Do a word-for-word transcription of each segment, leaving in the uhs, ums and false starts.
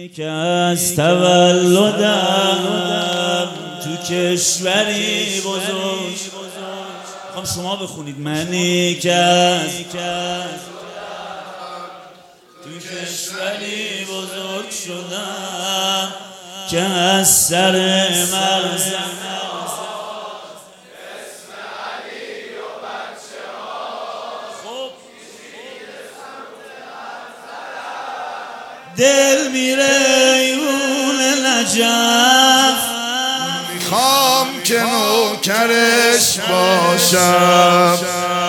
که از تولدم تو کشوری بزرگ. میخوام شما بخونید. منی که از تو کشوری بزرگ شدم که از سر مغزم دل میره ایرون نجف. میخوام که نوکرش باشم.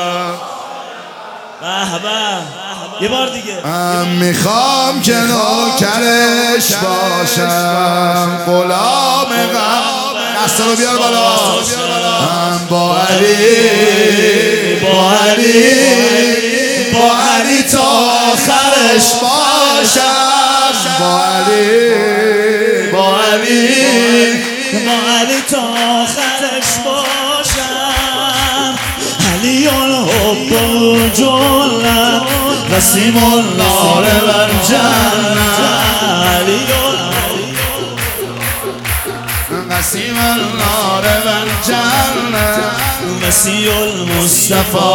به به یه بار دیگه. میخوام که نوکرش باشم. غلام غم دستا رو بیار بالا. با علی با علی با علی تا آخرش باشم. با علی با علی با علی تا آخرش باشم. علی الحب الجنة وسیم النار والجنة. علی وسیم النار والجنة. مسیح المصطفى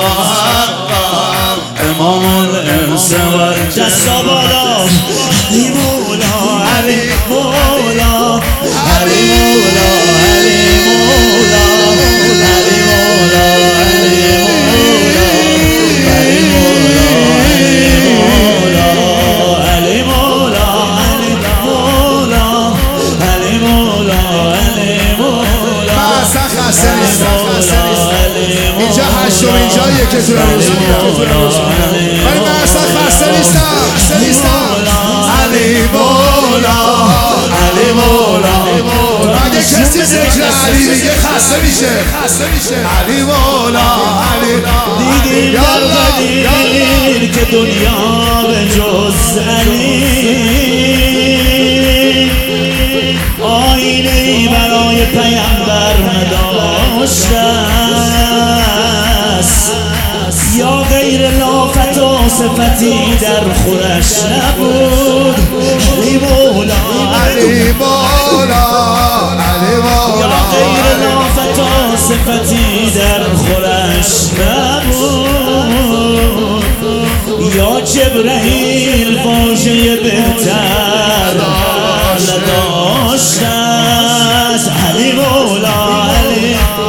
امام الانس والجنة. دستا بالا. علی مولا علی مولا علی مولا علی مولا علی مولا علی مولا علی مولا علی مولا علی مولا علی مولا. من اصلا خسته نیستم. اینجا هشتم اینجاییه که تو رو روز میدم. ولی من اصلا خسته نیستم. علی مولا علی مولا. اگه کسی ذکر علی دیگه خسته میشه. علی مولا علی. دیدیم در قدیر که دنیا به جز علی آینه ای برای پیامبر نداشته است. یا غیر لافت و صفتی در خورش نبود. علی مولا علی مولا علی مولا. یا غیر لافت و صفتی در خورش نبود. یا جبرائیل واژه بهتر نداشته است. علی مولا علی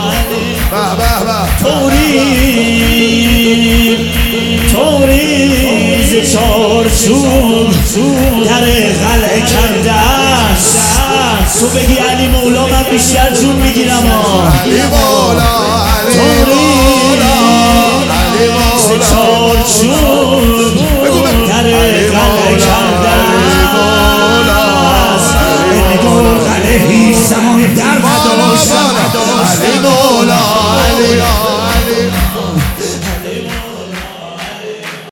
توری توری ز چارچوب در قلعه کرده است. تو بگی علی مولا من بیشتر جون میگیرم.